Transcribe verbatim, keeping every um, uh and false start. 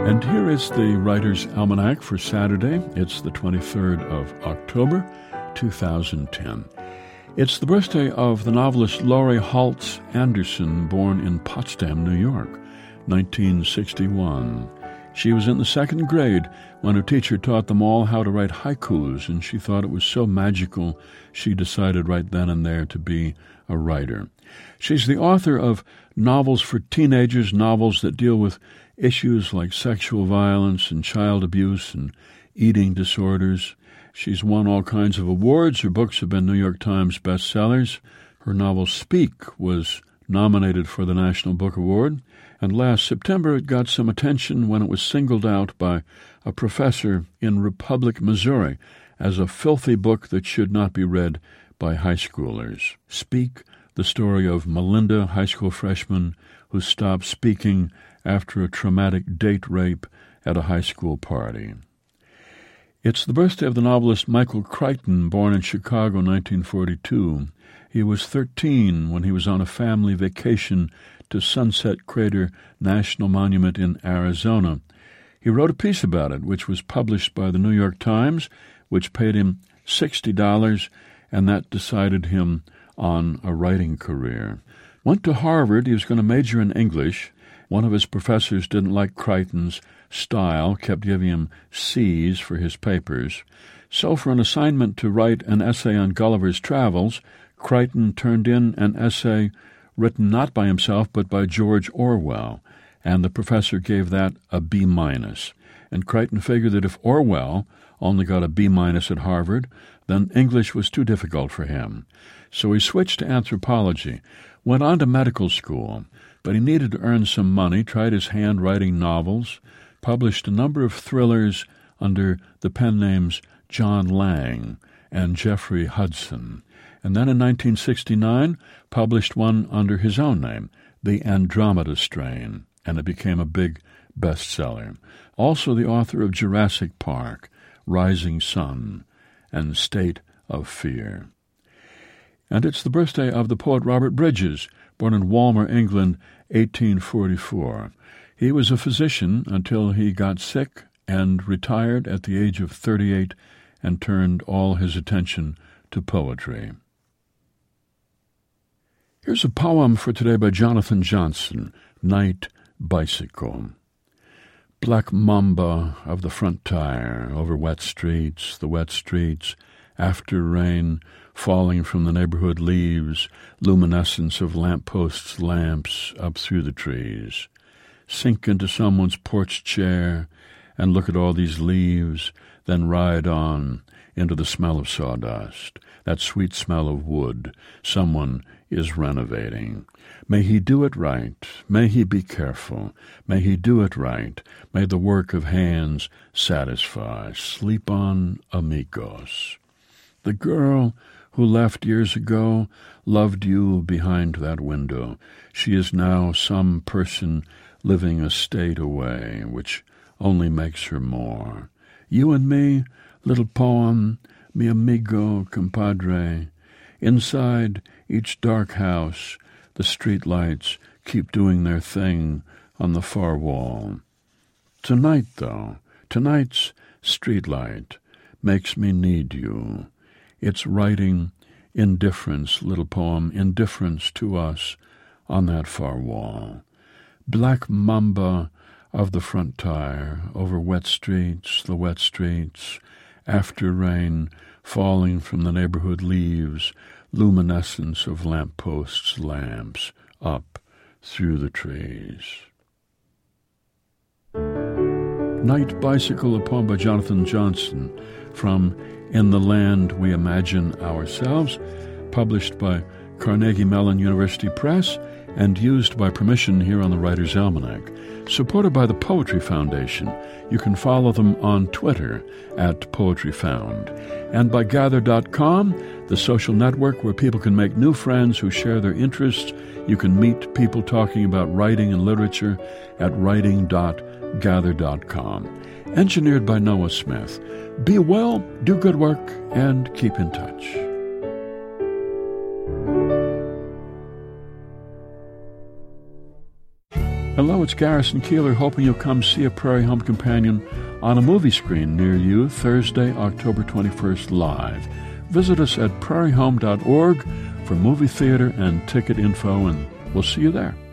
And here is the Writer's Almanac for Saturday. It's the twenty-third of October, two thousand ten. It's the birthday of the novelist Laurie Halse Anderson, born in Potsdam, New York, nineteen sixty-one. She was in the second grade when her teacher taught them all how to write haikus, and she thought it was so magical she decided right then and there to be a writer. She's the author of novels for teenagers, novels that deal with issues like sexual violence and child abuse and eating disorders. She's won all kinds of awards. Her books have been New York Times bestsellers. Her novel Speak was nominated for the National Book Award, and last September it got some attention when it was singled out by a professor in Republic, Missouri, as a filthy book that should not be read by high schoolers. Speak, the story of Melinda, high school freshman, who stopped speaking after a traumatic date rape at a high school party. It's the birthday of the novelist Michael Crichton, born in Chicago, nineteen forty-two. He was thirteen when he was on a family vacation to Sunset Crater National Monument in Arizona. He wrote a piece about it, which was published by the New York Times, which paid him sixty dollars, and that decided him on a writing career. Went to Harvard. He was going to major in English. One of his professors didn't like Crichton's style, kept giving him C's for his papers. So for an assignment to write an essay on Gulliver's Travels, Crichton turned in an essay written not by himself but by George Orwell, and the professor gave that a B minus. And Crichton figured that if Orwell only got a B minus at Harvard, then English was too difficult for him. So he switched to anthropology, went on to medical school, but he needed to earn some money, tried his hand writing novels, published a number of thrillers under the pen names John Lang and Jeffrey Hudson, and then in nineteen sixty-nine published one under his own name, The Andromeda Strain, and it became a big bestseller. Also the author of Jurassic Park, Rising Sun, and State of Fear. And it's the birthday of the poet Robert Bridges, born in Walmer, England, eighteen forty-four. He was a physician until he got sick and retired at the age of thirty-eight and turned all his attention to poetry. Here's a poem for today by Jonathan Johnson, Night Bicycle. Black mamba of the front tire, over wet streets, the wet streets, after rain, falling from the neighborhood leaves, luminescence of lampposts' lamps up through the trees. Sink into someone's porch chair and look at all these leaves, then ride on into the smell of sawdust, that sweet smell of wood someone is renovating. May he do it right. May he be careful. May he do it right. May the work of hands satisfy. Sleep on, amigos. The girl who left years ago loved you behind that window. She is now some person living a state away, which only makes her more. You and me, little poem, mi amigo, compadre. Inside each dark house, the street lights keep doing their thing on the far wall. Tonight, though, tonight's street light makes me need you. It's writing indifference, little poem, indifference to us on that far wall. Black mamba of the front tire, over wet streets, the wet streets, after rain, falling from the neighborhood leaves, luminescence of lampposts' lamps up through the trees. Night Bicycle, a poem by Jonathan Johnson from In the Land We Imagine Ourselves, published by Carnegie Mellon University Press and used by permission here on the Writer's Almanac. Supported by the Poetry Foundation. You can follow them on Twitter at Poetry Found. And by Gather dot com, the social network where people can make new friends who share their interests. You can meet people talking about writing and literature at writing dot gather dot com. Engineered by Noah Smith. Be well, do good work, and keep in touch. Hello, it's Garrison Keillor, hoping you'll come see a Prairie Home Companion on a movie screen near you Thursday, October twenty-first, live. Visit us at prairie home dot org for movie theater and ticket info, and we'll see you there.